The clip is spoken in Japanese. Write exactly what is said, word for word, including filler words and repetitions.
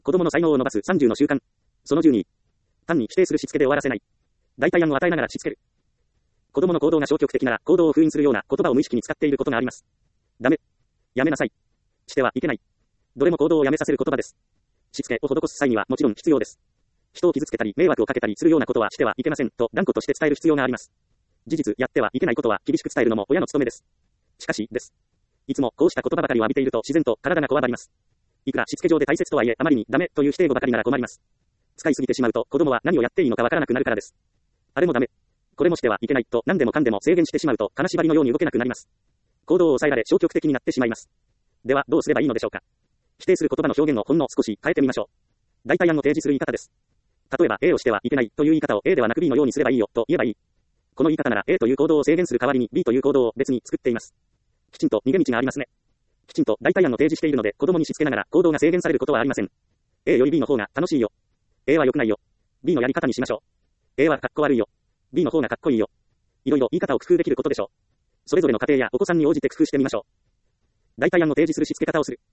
子供の才能を伸ばすさんじゅうの習慣。そのじゅうに。単に否定するしつけで終わらせない。代替案を与えながらしつける。子供の行動が消極的なら、行動を封印するような言葉を無意識に使っていることがあります。ダメ。やめなさい。してはいけない。どれも行動をやめさせる言葉です。しつけを施す際にはもちろん必要です。人を傷つけたり、迷惑をかけたりするようなことはしてはいけませんと断固として伝える必要があります。事実、やってはいけないことは厳しく伝えるのも親の務めです。しかし、です。いつもこうした言葉ばかりを浴びていると自然と体がこわばります。いくらしつけ上で大切とはいえ、あまりにダメという否定語ばかりなら困ります。使いすぎてしまうと子供は何をやっていいのかわからなくなるからです。あれもダメ。これもしてはいけないと何でもかんでも制限してしまうと金縛りのように動けなくなります。行動を抑えられ消極的になってしまいます。ではどうすればいいのでしょうか。否定する言葉の表現をほんの少し変えてみましょう。代替案を提示する言い方です。例えば A をしてはいけないという言い方を A ではなく B のようにすればいいよと言えばいい。この言い方なら A という行動を制限する代わりに B という行動を別に作っています。きちんと逃げ道がありますね。きちんと代替案を提示しているので子供にしつけながら行動が制限されることはありません。A より B の方が楽しいよ。A は良くないよ。B のやり方にしましょう。A はかっこ悪いよ。B の方がかっこいいよ。いろいろ言い方を工夫できることでしょう。それぞれの家庭やお子さんに応じて工夫してみましょう。代替案を提示するしつけ方をする。